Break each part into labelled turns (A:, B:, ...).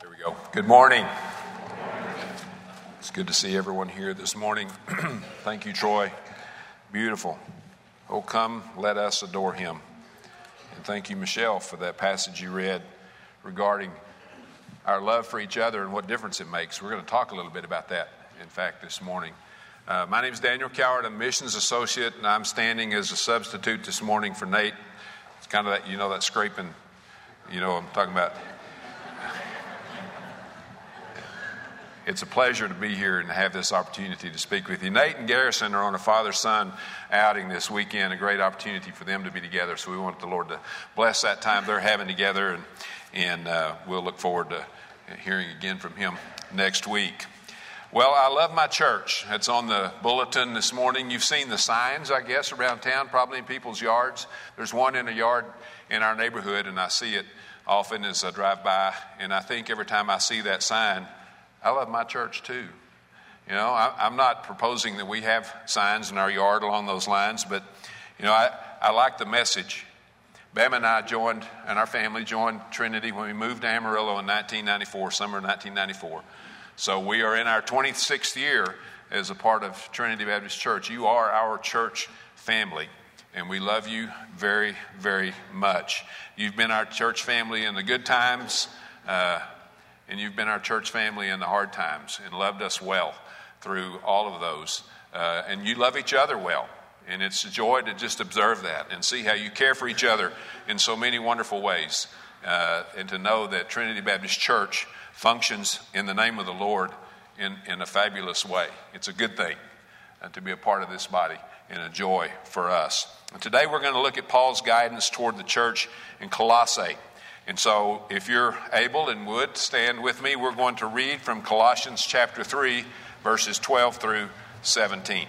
A: There we go. Good morning. It's good to see everyone here this morning. Thank you, Troy. Beautiful. Oh, come, let us adore him. And thank you, Michelle, for that passage you read regarding our love for each other and what difference it makes. We're going to talk a little bit about that, in fact, this morning. My name is Daniel Coward. I'm a missions associate, and I'm standing as a substitute this morning for Nate. It's kind of that, that scraping, I'm talking about. It's a pleasure to be here and have this opportunity to speak with you. Nate and Garrison are on a father-son outing this weekend, a great opportunity for them to be together. So we want the Lord to bless that time they're having together, and we'll look forward to hearing again from him next week. Well, I love my church. It's on the bulletin this morning. You've seen the signs, I guess, around town, probably in people's yards. There's one in a yard in our neighborhood, and I see it often as I drive by. And I think every time I see that sign, I love my church too. I'm not proposing that we have signs in our yard along those lines, but, I like the message. Bam and I and our family joined Trinity when we moved to Amarillo in 1994, summer 1994. So we are in our 26th year as a part of Trinity Baptist Church. You are our church family, and we love you very, very much. You've been our church family in the good times, and you've been our church family in the hard times and loved us well through all of those. And you love each other well. And it's a joy to just observe that and see how you care for each other in so many wonderful ways. And to know that Trinity Baptist Church functions in the name of the Lord in a fabulous way. It's a good thing to be a part of this body and a joy for us. And today we're going to look at Paul's guidance toward the church in Colossae. And so if you're able and would stand with me, we're going to read from Colossians chapter 3, verses 12 through 17.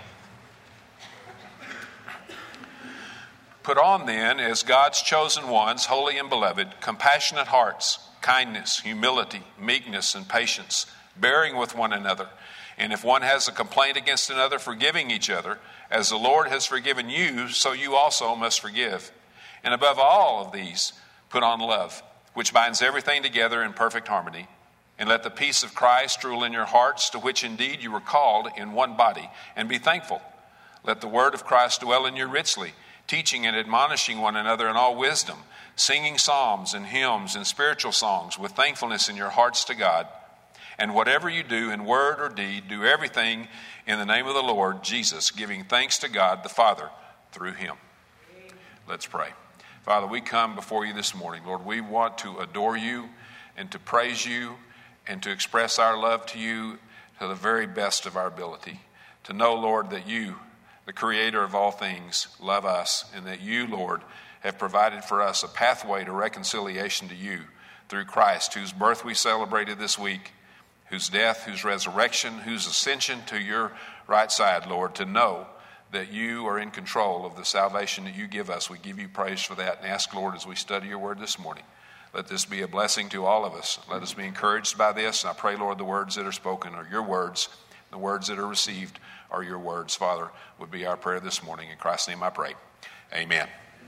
A: Put on then, as God's chosen ones, holy and beloved, compassionate hearts, kindness, humility, meekness, and patience, bearing with one another. And if one has a complaint against another, forgiving each other, as the Lord has forgiven you, so you also must forgive. And above all of these, put on love, which binds everything together in perfect harmony. And let the peace of Christ rule in your hearts, to which indeed you were called in one body, and be thankful. Let the word of Christ dwell in you richly, teaching and admonishing one another in all wisdom, singing psalms and hymns and spiritual songs with thankfulness in your hearts to God. And whatever you do in word or deed, do everything in the name of the Lord Jesus, giving thanks to God the Father through him. Let's pray. Father, we come before you this morning. Lord, we want to adore you and to praise you and to express our love to you to the very best of our ability. To know, Lord, that you, the creator of all things, love us, and that you, Lord, have provided for us a pathway to reconciliation to you through Christ, whose birth we celebrated this week, whose death, whose resurrection, whose ascension to your right side, Lord, to know that you are in control of the salvation that you give us. We give you praise for that and ask, Lord, as we study your word this morning, let this be a blessing to all of us. Let us be encouraged by this. And I pray, Lord, the words that are spoken are your words. The words that are received are your words, Father, would be our prayer this morning. In Christ's name I pray. Amen.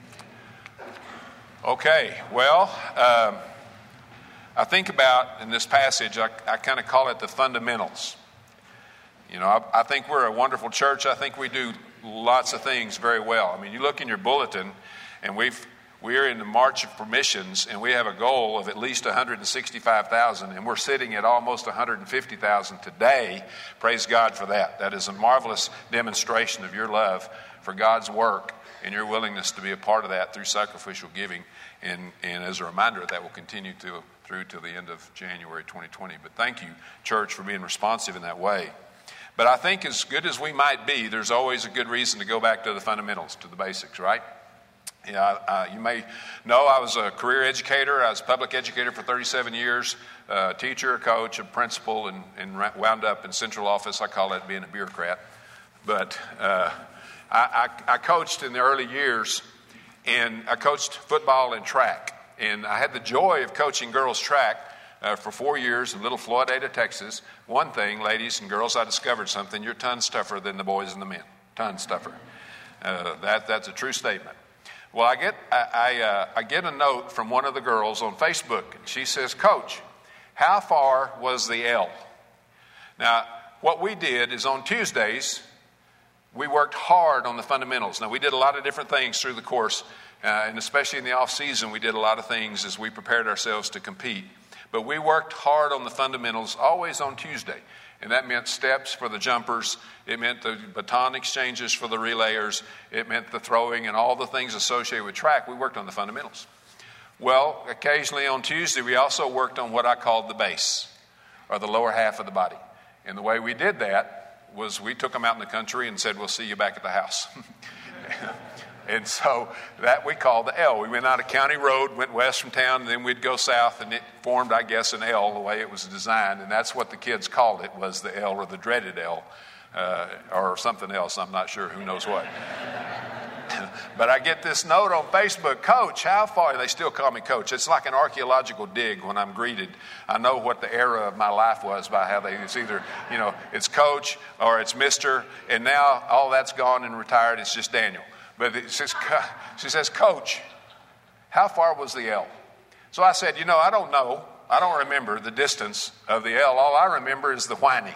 A: Okay, well, I think about, in this passage, I kind of call it the fundamentals. I think we're a wonderful church. I think we do lots of things very well. I mean, you look in your bulletin, and we're in the March of Permissions, and we have a goal of at least 165,000, and we're sitting at almost 150,000 today. Praise God for that. That is a marvelous demonstration of your love for God's work and your willingness to be a part of that through sacrificial giving. And as a reminder, that will continue through to the end of January 2020. But thank you, church, for being responsive in that way. But I think as good as we might be, there's always a good reason to go back to the fundamentals, to the basics, right? You may know I was a career educator. I was a public educator for 37 years, teacher, coach, and principal, and wound up in central office. I call that being a bureaucrat. But I coached in the early years, and I coached football and track. And I had the joy of coaching girls track for 4 years in Little Floydada, Texas. One thing, ladies and girls, I discovered something. You're ton stuffer than the boys and the men. Ton stuffer. That's a true statement. Well, I get a note from one of the girls on Facebook. She says, "Coach, How far was the L? Now, what we did is on Tuesdays, we worked hard on the fundamentals. Now, we did a lot of different things through the course, and especially in the off season, we did a lot of things as we prepared ourselves to compete. But we worked hard on the fundamentals always on Tuesday. And that meant steps for the jumpers. It meant the baton exchanges for the relayers. It meant the throwing and all the things associated with track. We worked on the fundamentals. Well, occasionally on Tuesday, we also worked on what I called the base, or the lower half of the body. And the way we did that was we took them out in the country and said, we'll see you back at the house. And so that we called the L. We went out a county road, went west from town, and then we'd go south, and it formed, I guess, an L the way it was designed. And that's what the kids called it, was the L, or the dreaded L, or something else. I'm not sure. Who knows what. But I get this note on Facebook, Coach, how far? They still call me Coach. It's like an archaeological dig when I'm greeted. I know what the era of my life was by how it's either, it's Coach or it's Mr. And now all that's gone and retired. It's just Daniel. But she says, Coach, how far was the L? So I said, I don't know. I don't remember the distance of the L. All I remember is the whining.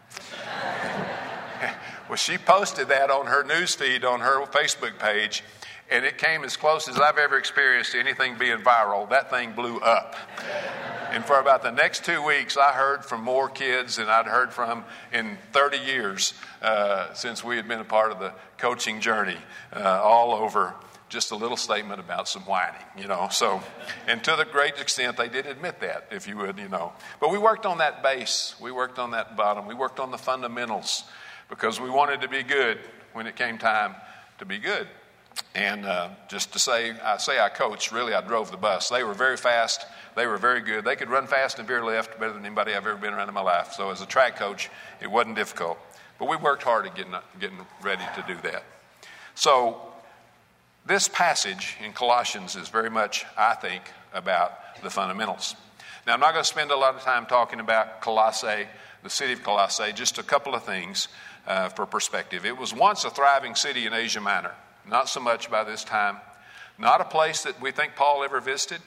A: Well, she posted that on her news feed on her Facebook page, and it came as close as I've ever experienced to anything being viral. That thing blew up. And for about the next 2 weeks, I heard from more kids than I'd heard from in 30 years since we had been a part of the coaching journey, all over just a little statement about some whining, So, and to the great extent, they did admit that, if you would, But we worked on that base. We worked on that bottom. We worked on the fundamentals because we wanted to be good when it came time to be good. And just to say I coached, really I drove the bus. They were very fast. They were very good. They could run fast and veer left better than anybody I've ever been around in my life. So as a track coach, it wasn't difficult. But we worked hard at getting ready to do that. So this passage in Colossians is very much, I think, about the fundamentals. Now, I'm not going to spend a lot of time talking about Colossae, the city of Colossae, just a couple of things for perspective. It was once a thriving city in Asia Minor. Not so much by this time. Not a place that we think Paul ever visited.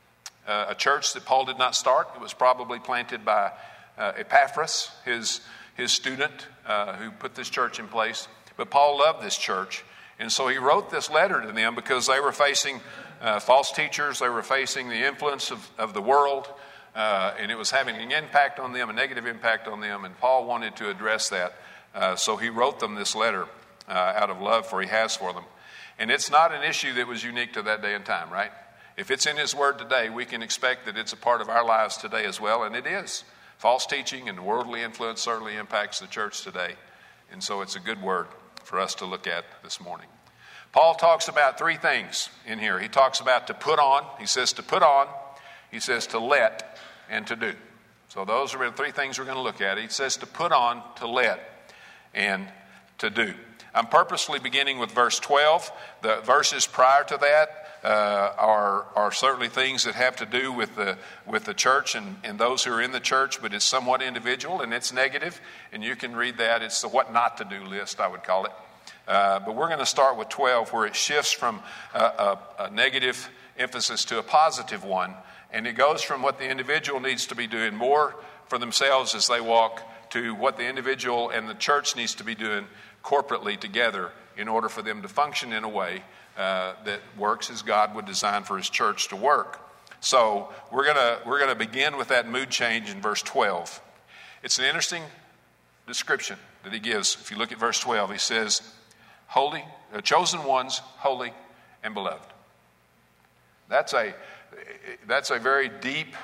A: A church that Paul did not start. It was probably planted by Epaphras, his student, who put this church in place. But Paul loved this church. And so he wrote this letter to them because they were facing false teachers. They were facing the influence of the world. And it was having an impact on them, a negative impact on them. And Paul wanted to address that. So he wrote them this letter out of love for he has for them. And it's not an issue that was unique to that day and time, right? If it's in his word today, we can expect that it's a part of our lives today as well, and it is. False teaching and worldly influence certainly impacts the church today. And so it's a good word for us to look at this morning. Paul talks about three things in here. He talks about to put on. He says to put on. He says to let and to do. So those are the three things we're going to look at. He says to put on, to let, and to do. I'm purposely beginning with verse 12. The verses prior to that are certainly things that have to do with the church and those who are in the church, but it's somewhat individual and it's negative, and you can read that. It's the what not to do list, I would call it. But we're going to start with 12, where it shifts from a negative emphasis to a positive one, and it goes from what the individual needs to be doing more for themselves as they walk to what the individual and the church needs to be doing corporately together in order for them to function in a way that works as God would design for his church to work. So we're gonna begin with that mood change in verse 12. It's an interesting description that he gives. If you look at verse 12, he says, holy, chosen ones, holy and beloved. That's a very deep,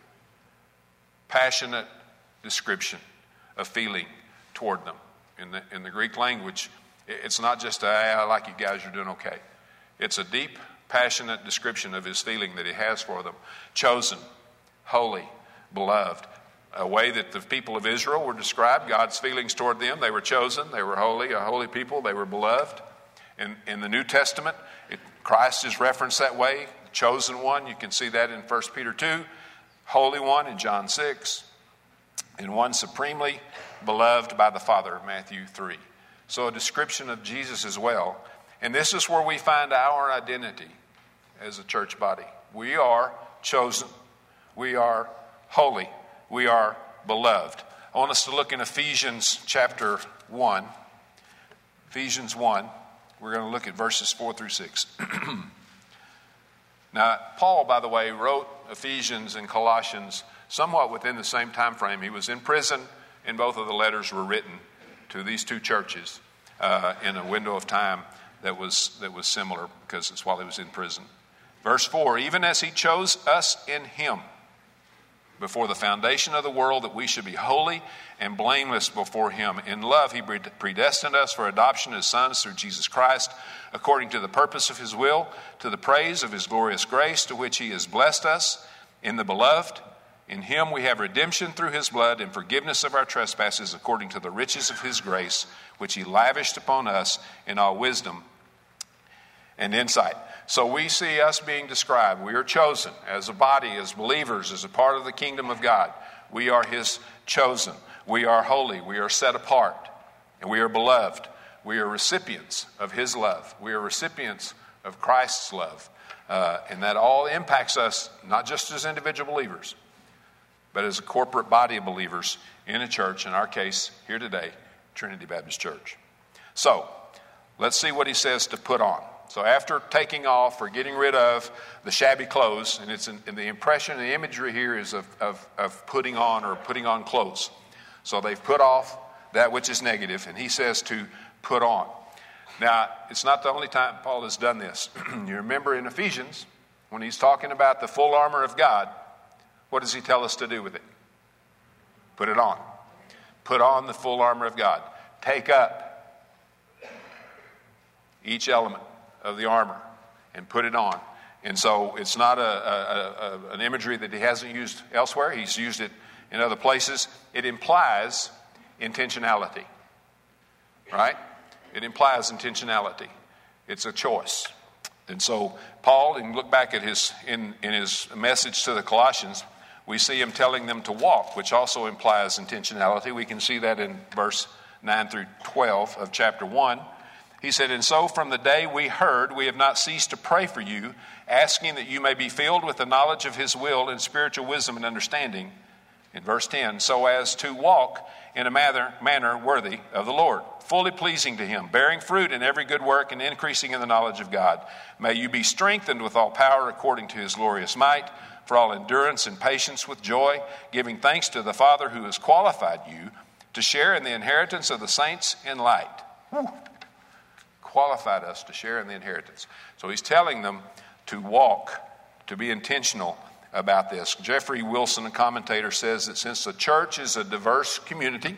A: passionate description of feeling toward them. In the Greek language, it's not just I like you guys, you're doing okay. It's a deep, passionate description of his feeling that he has for them. Chosen, holy, beloved. A way that the people of Israel were described, God's feelings toward them. They were chosen, they were holy, a holy people, they were beloved. In the New Testament, Christ is referenced that way. Chosen one, you can see that in 1 Peter 2. Holy one in John 6. And one supremely beloved by the Father, Matthew 3. So a description of Jesus as well. And this is where we find our identity as a church body. We are chosen. We are holy. we are beloved. I want us to look in Ephesians chapter 1. Ephesians 1. We're going to look at verses 4 through 6. Now, Paul, by the way, wrote Ephesians and Colossians somewhat within the same time frame. He was in prison, and both of the letters were written to these two churches in a window of time that was similar, because it's while he was in prison. Verse 4, even as he chose us in him before the foundation of the world, that we should be holy and blameless before him. In love, he predestined us for adoption as sons through Jesus Christ, according to the purpose of his will, to the praise of his glorious grace, to which he has blessed us in the beloved. In him we have redemption through his blood and forgiveness of our trespasses, according to the riches of his grace, which he lavished upon us in all wisdom and insight. So we see us being described. We are chosen as a body, as believers, as a part of the kingdom of God. We are his chosen. We are holy. We are set apart. And we are beloved. We are recipients of his love. We are recipients of Christ's love. And that all impacts us, not just as individual believers, but as a corporate body of believers in a church, in our case, here today, Trinity Baptist Church. So, let's see what he says to put on. So after taking off or getting rid of the shabby clothes, and it's in the impression, the imagery here is of putting on or putting on clothes. So they've put off that which is negative, and he says to put on. Now, it's not the only time Paul has done this. You remember in Ephesians, when he's talking about the full armor of God, what does he tell us to do with it? Put it on. Put on the full armor of God. Take up each element of the armor and put it on. And so it's not an imagery that he hasn't used elsewhere. He's used it in other places. It implies intentionality, right? It implies intentionality. It's a choice. And so Paul, and look back at his message to the Colossians, we see him telling them to walk, which also implies intentionality. We can see that in verse 9 through 12 of chapter 1. He said, and so from the day we heard, we have not ceased to pray for you, asking that you may be filled with the knowledge of his will and spiritual wisdom and understanding. In verse 10, so as to walk in a manner worthy of the Lord, fully pleasing to him, bearing fruit in every good work and increasing in the knowledge of God. May you be strengthened with all power according to his glorious might, for all endurance and patience with joy, giving thanks to the Father who has qualified you to share in the inheritance of the saints in light. Whew. Qualified us to share in the inheritance. So he's telling them to walk, to be intentional about this. Jeffrey Wilson, a commentator, says that since the church is a diverse community,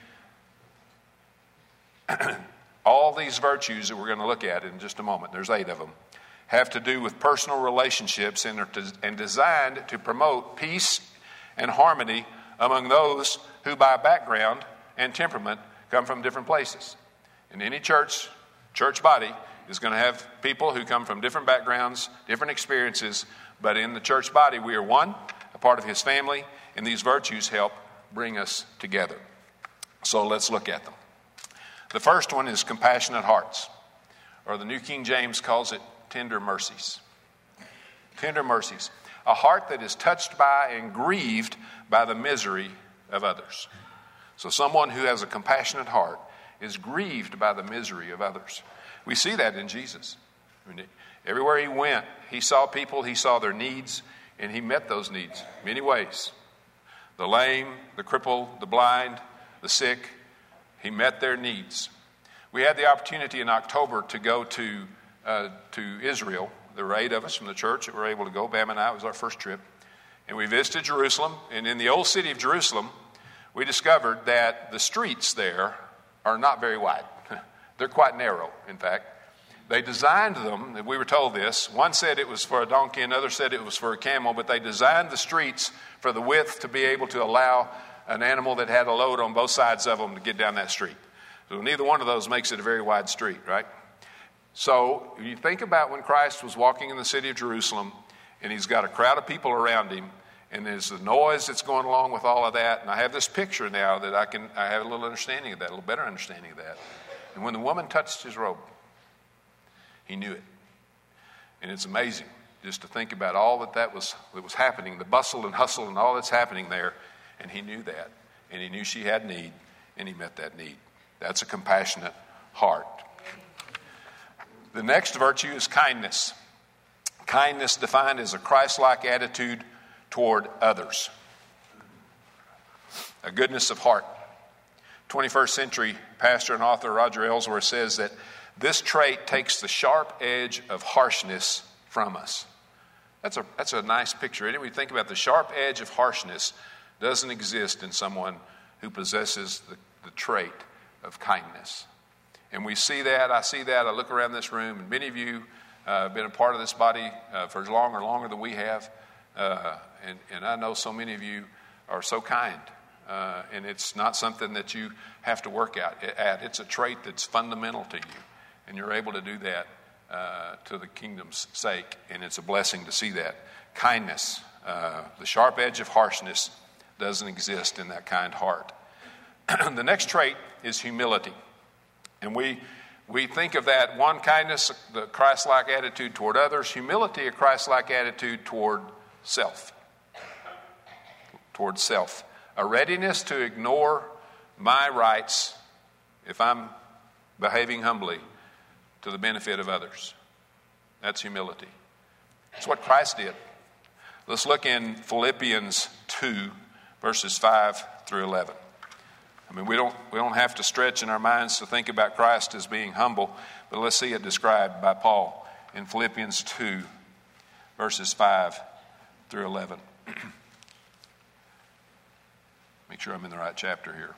A: all these virtues that we're going to look at in just a moment, there's 8 of them, have to do with personal relationships and are designed to promote peace and harmony among those who by background and temperament come from different places. In any church body is going to have people who come from different backgrounds, different experiences, but in the church body we are one, a part of his family, and these virtues help bring us together. So let's look at them. The first one is compassionate hearts, or the New King James calls it tender mercies. Tender mercies. A heart that is touched by and grieved by the misery of others. So someone who has a compassionate heart is grieved by the misery of others. We see that in Jesus. I mean, everywhere he went, he saw people, he saw their needs, and he met those needs many ways. The lame, the crippled, the blind, the sick, he met their needs. We had the opportunity in October to go to Israel. There were 8 of us from the church that were able to go. Bam and I, it was our first trip. And we visited Jerusalem. And in the old city of Jerusalem, we discovered that the streets there are not very wide. They're quite narrow, in fact. They designed them, we were told this. One said it was for a donkey, another said it was for a camel, but they designed the streets for the width to be able to allow an animal that had a load on both sides of them to get down that street. So neither one of those makes it a very wide street, right? So you think about when Christ was walking in the city of Jerusalem, and he's got a crowd of people around him, and there's the noise that's going along with all of that. And I have this picture now that I have a little understanding of that, a little better understanding of that. And when the woman touched his robe, he knew it. And it's amazing just to think about all that was happening, the bustle and hustle and all that's happening there. and he knew that. And he knew she had need, and he met that need. That's a compassionate heart. The next virtue is kindness. Kindness defined as a Christ-like attitude toward others. A goodness of heart. 21st century pastor and author Roger Ellsworth says that this trait takes the sharp edge of harshness from us. That's a nice picture. Anyway, think about the sharp edge of harshness doesn't exist in someone who possesses the trait of kindness. And we see that, I see that, I look around this room, and many of you have been a part of this body for as long or longer than we have. And I know so many of you are so kind. And it's not something that you have to work at. It's a trait that's fundamental to you. And you're able to do that to the kingdom's sake. And it's a blessing to see that. Kindness, the sharp edge of harshness doesn't exist in that kind heart. The next trait is humility. And we think of that one, kindness, the Christ-like attitude toward others. Humility, a Christ-like attitude toward self. Toward self. A readiness to ignore my rights if I'm behaving humbly to the benefit of others. That's humility. That's what Christ did. Let's look in Philippians 2, verses 5 through 11. I mean, we don't have to stretch in our minds to think about Christ as being humble, but let's see it described by Paul in Philippians 2, verses 5 through 11. Make sure I'm in the right chapter here.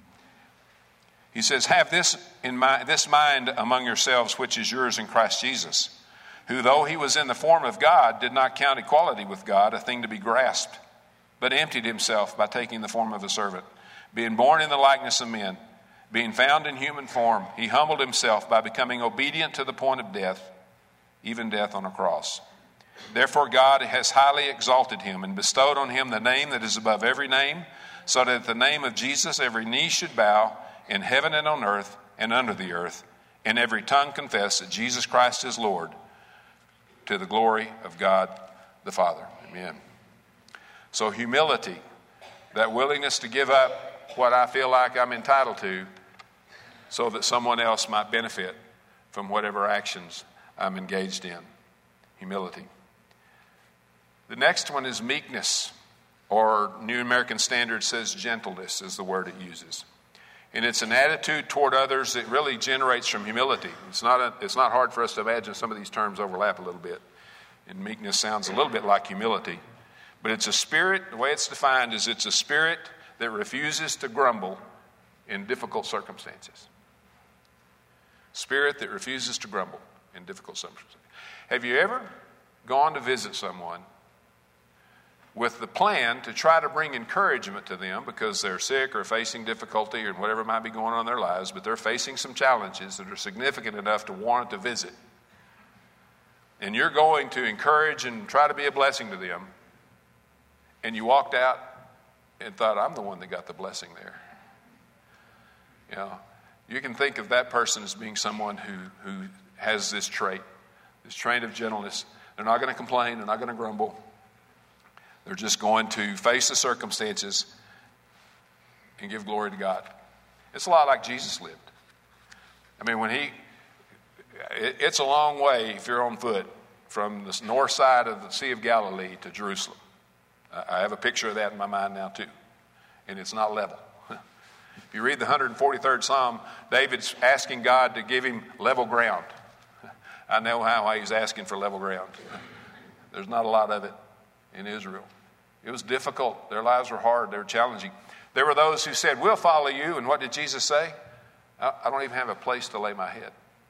A: He says, "Have this mind among yourselves, which is yours in Christ Jesus, who, though he was in the form of God, did not count equality with God a thing to be grasped, but emptied himself by taking the form of a servant. Being born in the likeness of men, being found in human form, he humbled himself by becoming obedient to the point of death, even death on a cross. Therefore God has highly exalted him and bestowed on him the name that is above every name, so that at the name of Jesus every knee should bow in heaven and on earth and under the earth, and every tongue confess that Jesus Christ is Lord, to the glory of God the Father." Amen. So humility, that willingness to give up what I feel like I'm entitled to so that someone else might benefit from whatever actions I'm engaged in. Humility. The next one is meekness, or New American Standard says gentleness is the word it uses. And it's an attitude toward others that really generates from humility. It's not hard for us to imagine some of these terms overlap a little bit. And meekness sounds a little bit like humility. But it's a spirit, the way it's defined is it's a spirit that refuses to grumble in difficult circumstances. Spirit that refuses to grumble in difficult circumstances. Have you ever gone to visit someone with the plan to try to bring encouragement to them because they're sick or facing difficulty or whatever might be going on in their lives, but they're facing some challenges that are significant enough to warrant a visit? And you're going to encourage and try to be a blessing to them, and you walked out and thought, I'm the one that got the blessing there. You know, you can think of that person as being someone who has this trait of gentleness. They're not going to complain. They're not going to grumble. They're just going to face the circumstances and give glory to God. It's a lot like Jesus lived. I mean, it's a long way if you're on foot from the north side of the Sea of Galilee to Jerusalem. I have a picture of that in my mind now too. And it's not level. If you read the 143rd Psalm, David's asking God to give him level ground. I know how he's asking for level ground. There's not a lot of it in Israel. It was difficult. Their lives were hard. They were challenging. There were those who said, we'll follow you. And what did Jesus say? I don't even have a place to lay my head.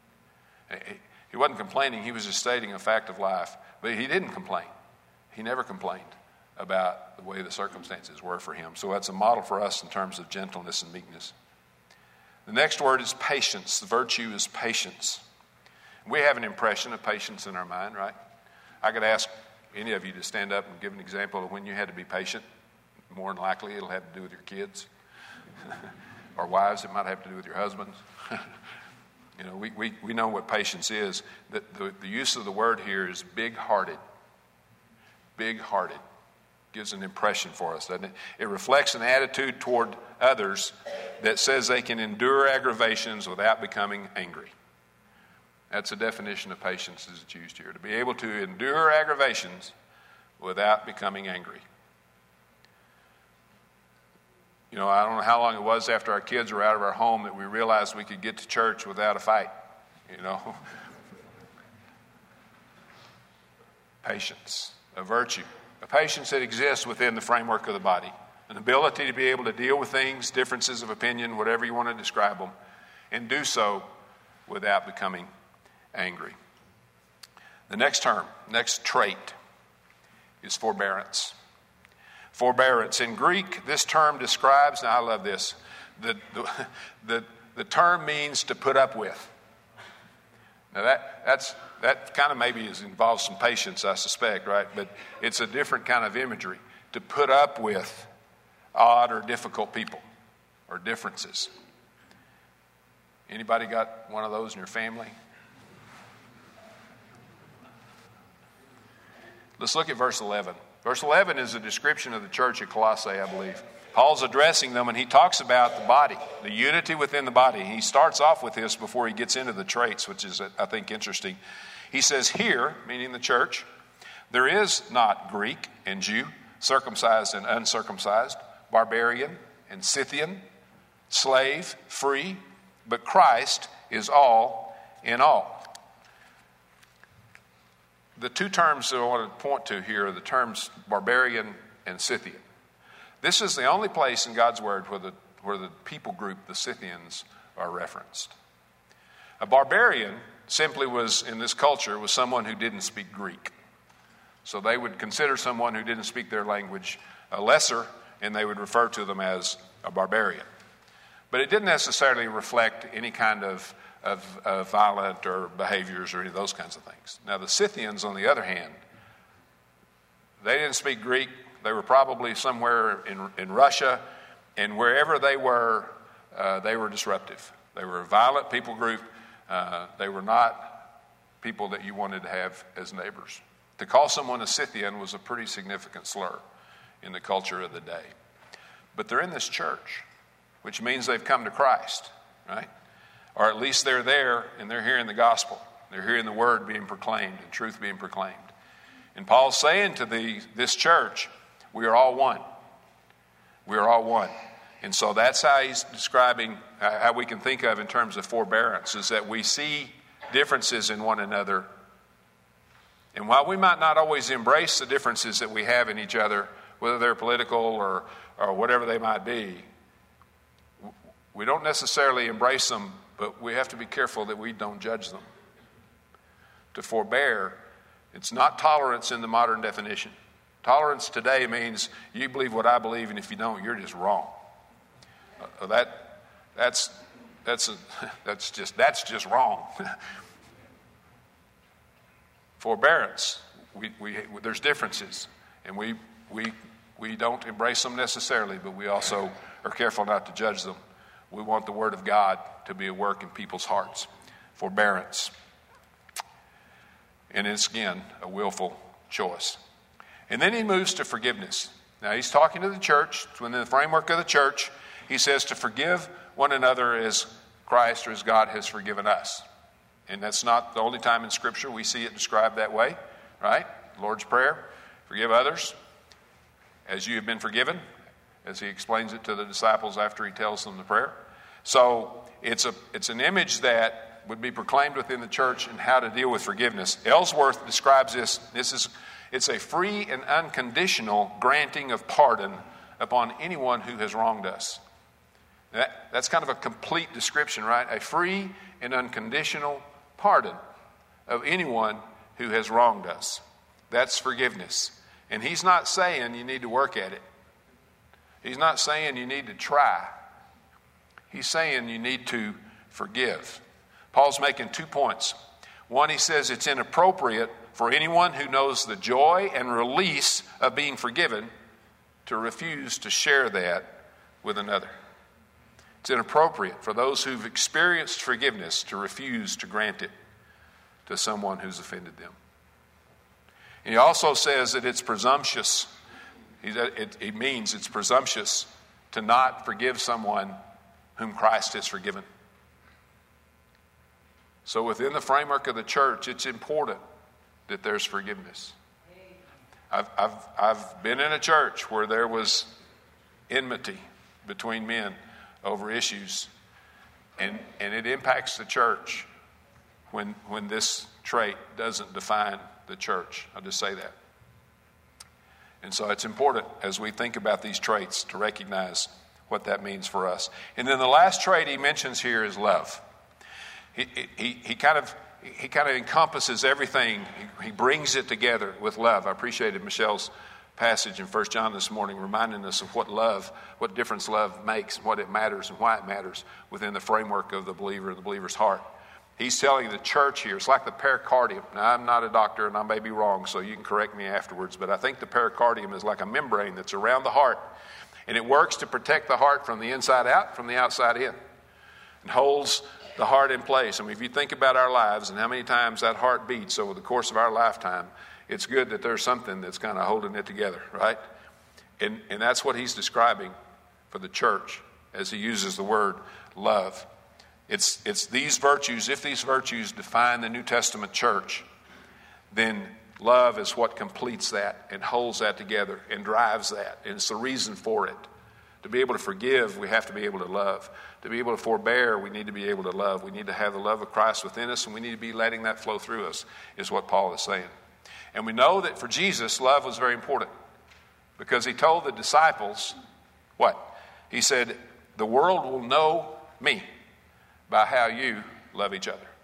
A: He wasn't complaining. He was just stating a fact of life. But he didn't complain. He never complained about the way the circumstances were for him. So that's a model for us in terms of gentleness and meekness. The next word is patience. The virtue is patience. We have an impression of patience in our mind, right? I could ask any of you to stand up and give an example of when you had to be patient. More than likely it'll have to do with your kids. Or wives, it might have to do with your husbands. You know, we know what patience is. The use of the word here is big-hearted. Big-hearted. gives an impression for us, doesn't it? It reflects an attitude toward others that says they can endure aggravations without becoming angry. That's a definition of patience that's used here, to be able to endure aggravations without becoming angry. You know, I don't know how long it was after our kids were out of our home that we realized we could get to church without a fight, you know. Patience, a virtue, a patience that exists within the framework of the body, an ability to be able to deal with things, differences of opinion, whatever you want to describe them, and do so without becoming angry. The next term, next trait, is forbearance. Forbearance. In Greek, this term describes, now I love this, the term means to put up with. Now that kind of maybe involves some patience, I suspect, right? But it's a different kind of imagery. To put up with odd or difficult people or differences. Anybody got one of those in your family? Let's look at verse 11. Verse 11 is a description of the church at Colossae, I believe. Paul's addressing them, and he talks about the body, the unity within the body. He starts off with this before he gets into the traits, which is, I think, interesting. He says, here, meaning the church, there is not Greek and Jew, circumcised and uncircumcised, barbarian and Scythian, slave, free, but Christ is all in all. The two terms that I want to point to here are the terms barbarian and Scythian. This is the only place in God's Word where the people group, the Scythians, are referenced. A barbarian simply was, in this culture, was someone who didn't speak Greek. So they would consider someone who didn't speak their language a lesser, and they would refer to them as a barbarian. But it didn't necessarily reflect any kind of violent or behaviors or any of those kinds of things. Now, the Scythians, on the other hand, they didn't speak Greek. They were probably somewhere in Russia, and wherever they were disruptive. They were a violent people group. They were not people that you wanted to have as neighbors. To call someone a Scythian was a pretty significant slur in the culture of the day. But they're in this church, which means they've come to Christ, right? Or at least they're there and they're hearing the gospel. They're hearing the word being proclaimed and truth being proclaimed. And Paul's saying to this church, we are all one. We are all one. And so that's how he's describing how we can think of in terms of forbearance, is that we see differences in one another. And while we might not always embrace the differences that we have in each other, whether they're political or whatever they might be, we don't necessarily embrace them, but we have to be careful that we don't judge them. To forbear, it's not tolerance in the modern definition. Tolerance today means you believe what I believe, and if you don't, you're just wrong. That's just wrong. Forbearance, there's differences, and we don't embrace them necessarily, but we also are careful not to judge them. We want the Word of God to be at work in people's hearts. Forbearance. And it's, again, a willful choice. And then he moves to forgiveness. Now, he's talking to the church. It's within the framework of the church. He says to forgive one another as Christ or as God has forgiven us. And that's not the only time in Scripture we see it described that way, right? Lord's Prayer, forgive others as you have been forgiven, as he explains it to the disciples after he tells them the prayer. So it's an image that would be proclaimed within the church and how to deal with forgiveness. Ellsworth describes this. It's a free and unconditional granting of pardon upon anyone who has wronged us. That's kind of a complete description, right? A free and unconditional pardon of anyone who has wronged us. That's forgiveness. And he's not saying you need to work at it. He's not saying you need to try. He's saying you need to forgive. Paul's making 2 points. One, he says it's inappropriate for anyone who knows the joy and release of being forgiven to refuse to share that with another. It's inappropriate for those who've experienced forgiveness to refuse to grant it to someone who's offended them. And he also says that it's presumptuous. It means it's presumptuous to not forgive someone whom Christ has forgiven. So within the framework of the church, it's important that there's forgiveness. I've been in a church where there was enmity between men over issues, and it impacts the church when this trait doesn't define the church. I'll just say that. And so it's important as we think about these traits to recognize what that means for us. And then the last trait he mentions here is love. He kind of encompasses everything. He brings it together with love. I appreciated Michelle's passage in 1 John this morning, reminding us of what difference love makes, what it matters, and why it matters within the framework of the believer and the believer's heart. He's telling the church here, it's like the pericardium. Now, I'm not a doctor, and I may be wrong, so you can correct me afterwards, but I think the pericardium is like a membrane that's around the heart, and it works to protect the heart from the inside out, from the outside in, and holds the heart in place. I mean, if you think about our lives and how many times that heart beats over the course of our lifetime, it's good that there's something that's kind of holding it together, right? And that's what he's describing for the church as he uses the word love. It's these virtues. If these virtues define the New Testament church, then love is what completes that and holds that together and drives that. And it's the reason for it. To be able to forgive, we have to be able to love. To be able to forbear, we need to be able to love. We need to have the love of Christ within us, and we need to be letting that flow through us, is what Paul is saying. And we know that for Jesus, love was very important, because he told the disciples, what? He said, the world will know me by how you love each other.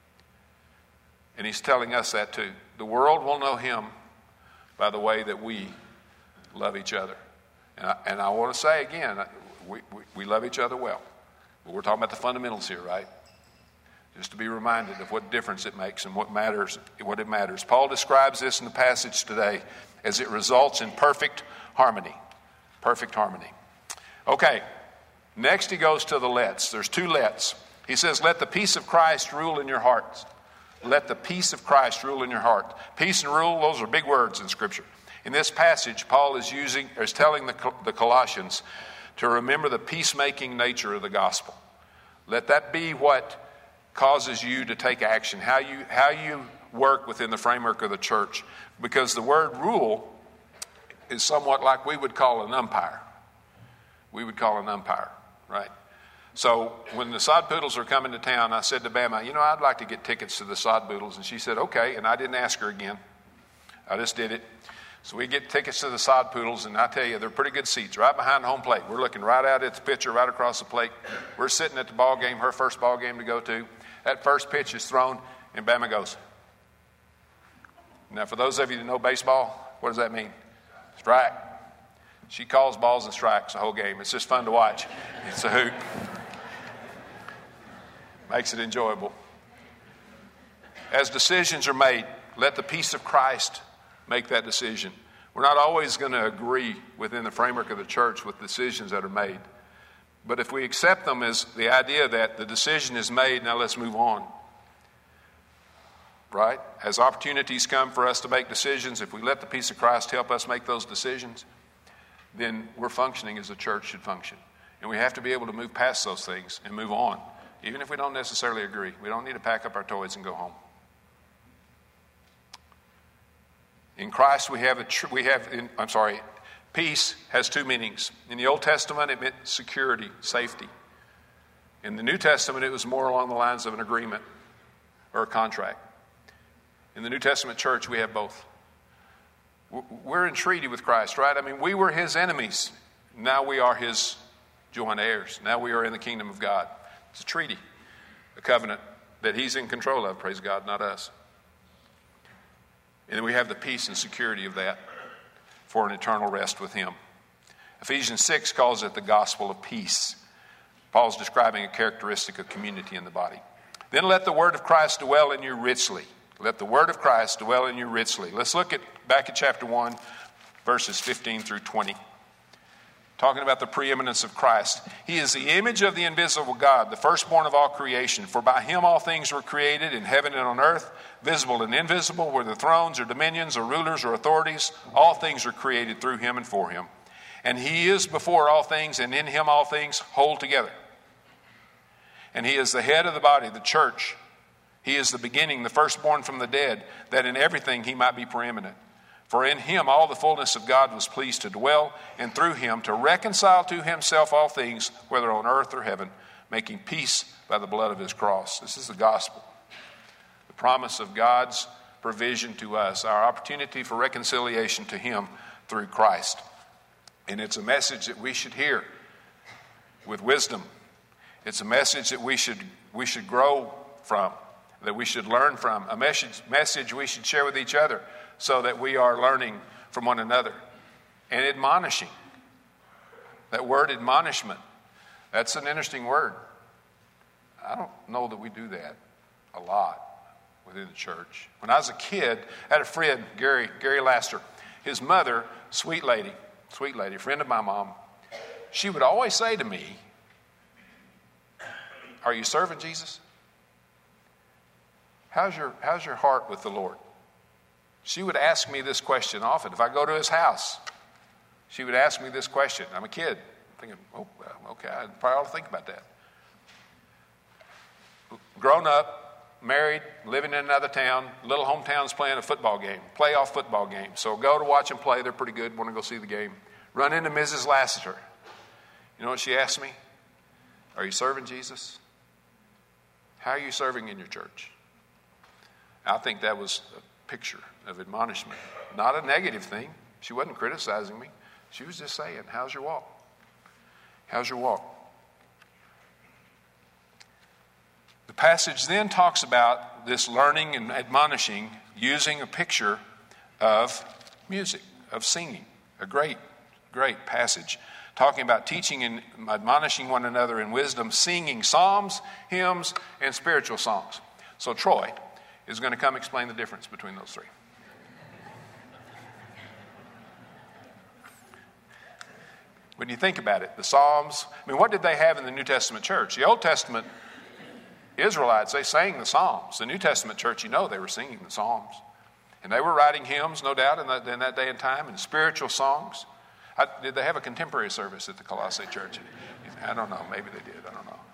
A: And he's telling us that too. The world will know him by the way that we love each other. And I want to say again, we love each other well. But we're talking about the fundamentals here, right? Just to be reminded of what difference it makes and what it matters. Paul describes this in the passage today as it results in perfect harmony. Perfect harmony. Okay, next he goes to the lets. There's two lets. He says, let the peace of Christ rule in your hearts. Let the peace of Christ rule in your heart. Peace and rule, those are big words in Scripture. In this passage, Paul is telling the Colossians to remember the peacemaking nature of the gospel. Let that be what causes you to take action, how you work within the framework of the church. Because the word rule is somewhat like we would call an umpire. We would call an umpire, right? So when the Sod Poodles were coming to town, I said to Bama, I'd like to get tickets to the Sod Poodles. And she said, okay. And I didn't ask her again. I just did it. So we get tickets to the Sod Poodles, and I tell you, they're pretty good seats, right behind home plate. We're looking right out at the pitcher, right across the plate. We're sitting at the ball game, her first ball game to go to. That first pitch is thrown, and Bama goes. Now, for those of you that know baseball, what does that mean? Strike. She calls balls and strikes the whole game. It's just fun to watch. It's a hoot. Makes it enjoyable. As decisions are made, let the peace of Christ make that decision. We're not always going to agree within the framework of the church with decisions that are made. But if we accept them as the idea that the decision is made, now let's move on. Right? As opportunities come for us to make decisions, if we let the peace of Christ help us make those decisions, then we're functioning as the church should function. And we have to be able to move past those things and move on. Even if we don't necessarily agree. We don't need to pack up our toys and go home. In Christ, peace has two meanings. In the Old Testament, it meant security, safety. In the New Testament, it was more along the lines of an agreement or a contract. In the New Testament church, we have both. We're in treaty with Christ, right? I mean, we were his enemies. Now we are his joint heirs. Now we are in the kingdom of God. It's a treaty, a covenant that he's in control of, praise God, not us. And then we have the peace and security of that for an eternal rest with him. Ephesians 6 calls it the gospel of peace. Paul's describing a characteristic of community in the body. Then let the word of Christ dwell in you richly. Let the word of Christ dwell in you richly. Let's look back at chapter 1, verses 15 through 20. talking about the preeminence of Christ. He is the image of the invisible God, the firstborn of all creation. For by him all things were created in heaven and on earth, visible and invisible, whether thrones or dominions or rulers or authorities. All things are created through him and for him. And he is before all things, and in him all things hold together. And he is the head of the body, the church. He is the beginning, the firstborn from the dead, that in everything he might be preeminent. For in him all the fullness of God was pleased to dwell, and through him to reconcile to himself all things, whether on earth or heaven, making peace by the blood of his cross. This is the gospel. The promise of God's provision to us, our opportunity for reconciliation to him through Christ. And it's a message that we should hear with wisdom. It's a message that we should grow from, that we should learn from, a message we should share with each other so that we are learning from one another. And admonishing. That word admonishment, that's an interesting word. I don't know that we do that a lot within the church. When I was a kid, I had a friend, Gary Laster. His mother, sweet lady, friend of my mom, she would always say to me, "Are you serving Jesus? How's your heart with the Lord?" She would ask me this question often. If I go to his house, she would ask me this question. I'm a kid, thinking, "Oh, well, okay, I probably ought to think about that." Grown up, married, living in another town, little hometown's playing a football game, playoff football game. So go to watch them play. They're pretty good. Want to go see the game. Run into Mrs. Lassiter. You know what she asked me? "Are you serving Jesus? How are you serving in your church?" I think that was a picture of admonishment. Not a negative thing. She wasn't criticizing me. She was just saying, "How's your walk? How's your walk?" The passage then talks about this learning and admonishing using a picture of music, of singing. A great passage. Talking about teaching and admonishing one another in wisdom, singing psalms, hymns, and spiritual songs. So Troy is going to come explain the difference between those three. When you think about it, the Psalms, what did they have in the New Testament church? The Old Testament Israelites, they sang the Psalms. The New Testament church, they were singing the Psalms. And they were writing hymns, no doubt, in that day and time, and spiritual songs. Did they have a contemporary service at the Colossae church? I don't know. Maybe they did. I don't know.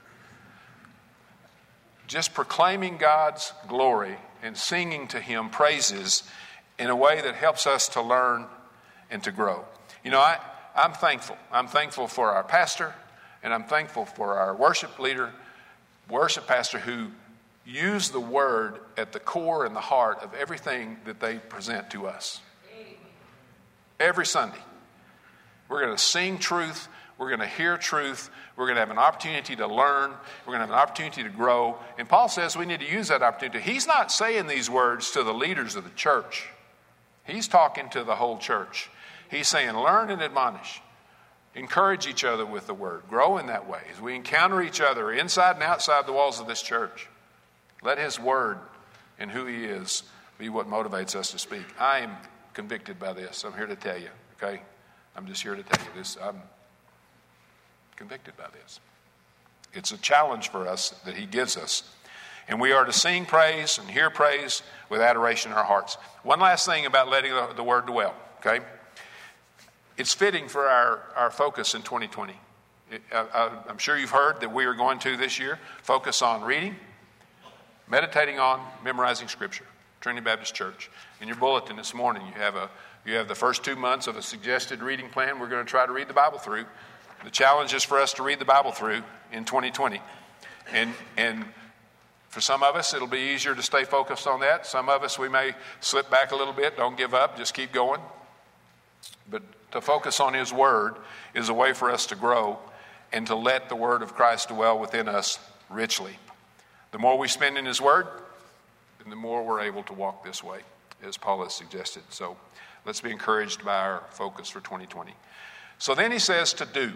A: Just proclaiming God's glory and singing to him praises in a way that helps us to learn and to grow. I'm thankful. I'm thankful for our pastor, and I'm thankful for our worship leader, worship pastor, who use the word at the core and the heart of everything that they present to us. Every Sunday. We're going to sing truth. We're going to hear truth. We're going to have an opportunity to learn. We're going to have an opportunity to grow. And Paul says we need to use that opportunity. He's not saying these words to the leaders of the church. He's talking to the whole church. He's saying learn and admonish. Encourage each other with the word. Grow in that way. As we encounter each other inside and outside the walls of this church, let his word and who he is be what motivates us to speak. I am convicted by this. I'm here to tell you, okay? I'm just here to tell you this. I'm convicted by this. It's a challenge for us that he gives us. And we are to sing praise and hear praise with adoration in our hearts. One last thing about letting the word dwell, okay? It's fitting for our focus in 2020. I'm sure you've heard that we are going to this year focus on reading, meditating on, memorizing Scripture. Trinity Baptist Church. In your bulletin this morning, you have the first 2 months of a suggested reading plan. We're going to try to read the Bible through. The challenge is for us to read the Bible through in 2020. And for some of us, it'll be easier to stay focused on that. Some of us, we may slip back a little bit. Don't give up. Just keep going. But to focus on his word is a way for us to grow and to let the word of Christ dwell within us richly. The more we spend in his word, the more we're able to walk this way, as Paul has suggested. So let's be encouraged by our focus for 2020. So then he says to do.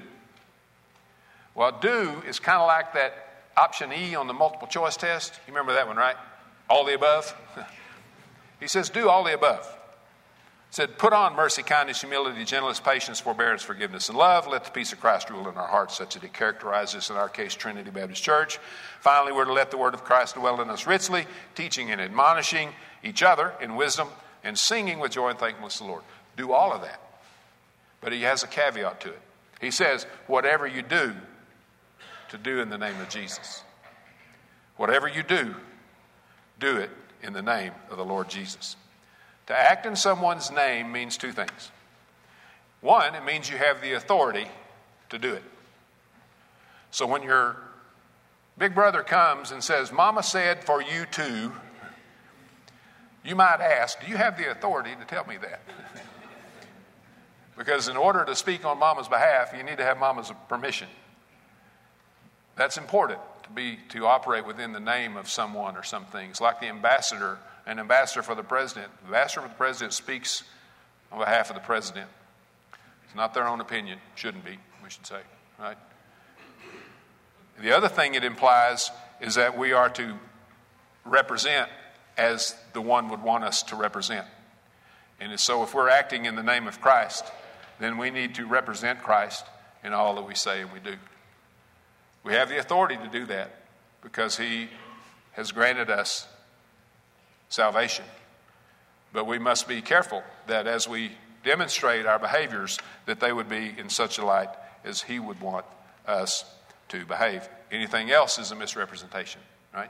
A: Well, do is kind of like that option E on the multiple choice test. You remember that one, right? All the above. He says do all the above. said, put on mercy, kindness, humility, gentleness, patience, forbearance, forgiveness, and love. Let the peace of Christ rule in our hearts, such that it characterizes, in our case, Trinity Baptist Church. Finally, we're to let the word of Christ dwell in us richly, teaching and admonishing each other in wisdom and singing with joy and thankfulness to the Lord. Do all of that. But he has a caveat to it. He says, whatever you do, to do in the name of Jesus. Whatever you do, do it in the name of the Lord Jesus. To act in someone's name means two things. One, it means you have the authority to do it. So when your big brother comes and says, Mama said for you to, you might ask, do you have the authority to tell me that? Because in order to speak on Mama's behalf, you need to have Mama's permission. That's important to operate within the name of someone or some things. Like the ambassador, an ambassador for the president. The ambassador for the president speaks on behalf of the president. It's not their own opinion. Shouldn't be, we should say, right? The other thing it implies is that we are to represent as the one would want us to represent. And so if we're acting in the name of Christ, then we need to represent Christ in all that we say and we do. We have the authority to do that because he has granted us salvation. But we must be careful that as we demonstrate our behaviors, that they would be in such a light as he would want us to behave. Anything else is a misrepresentation, right?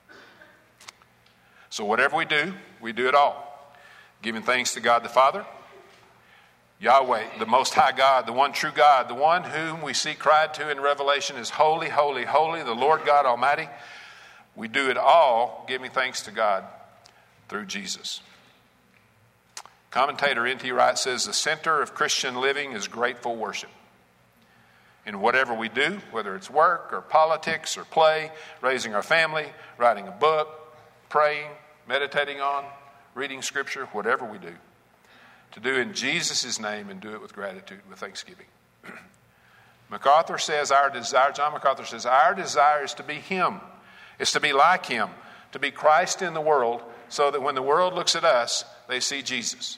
A: So whatever we do it all. Giving thanks to God the Father, Yahweh, the Most High God, the one true God, the one whom we see cried to in Revelation is holy, holy, holy, the Lord God Almighty. We do it all giving thanks to God through Jesus. Commentator N.T. Wright says the center of Christian living is grateful worship. In whatever we do, whether it's work or politics or play, raising our family, writing a book, praying, meditating on, reading scripture, whatever we do, to do in Jesus' name and do it with gratitude, with thanksgiving. John MacArthur says our desire is to be him. It's to be like him, to be Christ in the world, so that when the world looks at us, they see Jesus.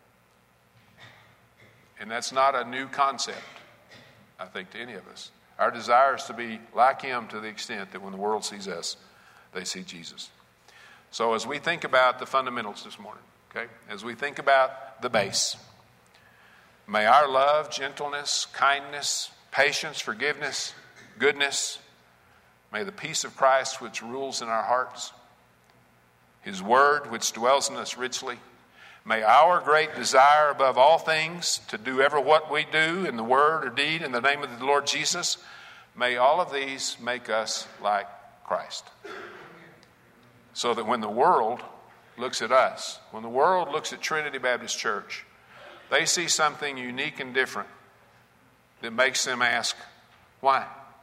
A: And that's not a new concept, I think, to any of us. Our desire is to be like him to the extent that when the world sees us, they see Jesus. So as we think about the fundamentals this morning, okay, as we think about the base, may our love, gentleness, kindness, patience, forgiveness, goodness, may the peace of Christ which rules in our hearts, his word which dwells in us richly, may our great desire above all things to do ever what we do in the word or deed in the name of the Lord Jesus, may all of these make us like Christ. So that when the world looks at us, when the world looks at Trinity Baptist Church, they see something unique and different that makes them ask, why?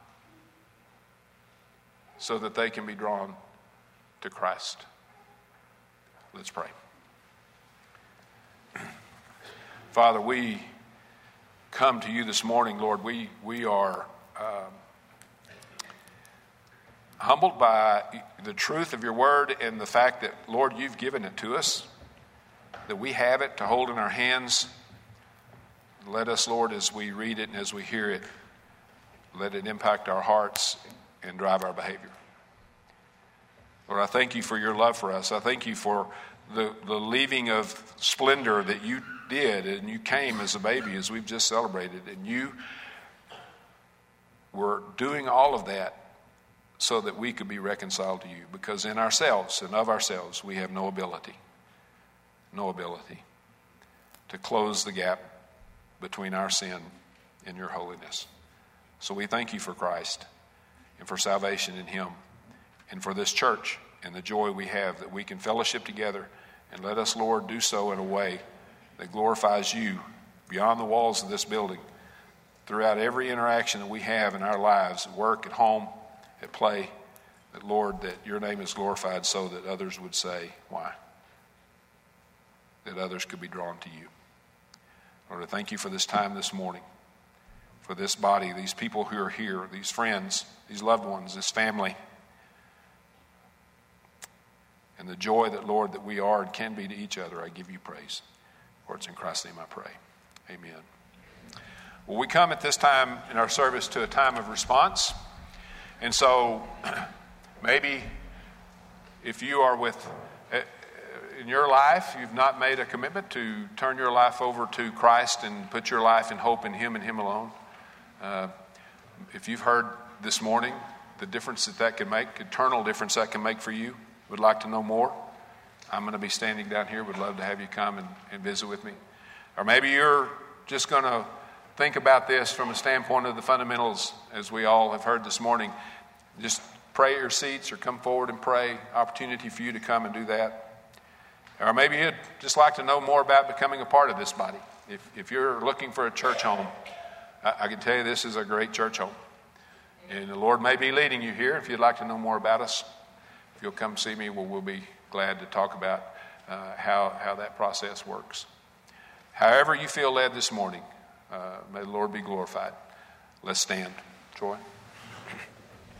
A: So that they can be drawn to Christ. Let's pray. Father, we come to you this morning, Lord. We are humbled by the truth of your word and the fact that, Lord, you've given it to us, that we have it to hold in our hands. Let us, Lord, as we read it and as we hear it, let it impact our hearts and drive our behavior. Lord, I thank you for your love for us. I thank you for the leaving of splendor that you did, and you came as a baby, as we've just celebrated, and you were doing all of that so that we could be reconciled to you, because in ourselves and of ourselves we have no ability to close the gap between our sin and your holiness. So we thank you for Christ and for salvation in him and for this church and the joy we have that we can fellowship together, and let us, Lord, do so in a way that glorifies you beyond the walls of this building, throughout every interaction that we have in our lives, at work, at home, at play, that, Lord, that your name is glorified so that others would say, why? That others could be drawn to you. Lord, I thank you for this time this morning, for this body, these people who are here, these friends, these loved ones, this family, and the joy that, Lord, that we are and can be to each other. I give you praise. For it's in Christ's name I pray. Amen. Well, we come at this time in our service to a time of response. And so maybe if you are in your life, you've not made a commitment to turn your life over to Christ and put your life in hope in Him and Him alone. If you've heard this morning the difference that can make, eternal difference that can make for you, would like to know more, I'm going to be standing down here. Would love to have you come and visit with me. Or maybe you're just going to think about this from a standpoint of the fundamentals, as we all have heard this morning. Just pray at your seats or come forward and pray. Opportunity for you to come and do that. Or maybe you'd just like to know more about becoming a part of this body. If you're looking for a church home, I can tell you this is a great church home. And the Lord may be leading you here. If you'd like to know more about us, if you'll come see me, we'll be glad to talk about how that process works. However you feel led this morning, may the Lord be glorified. Let's stand. Troy.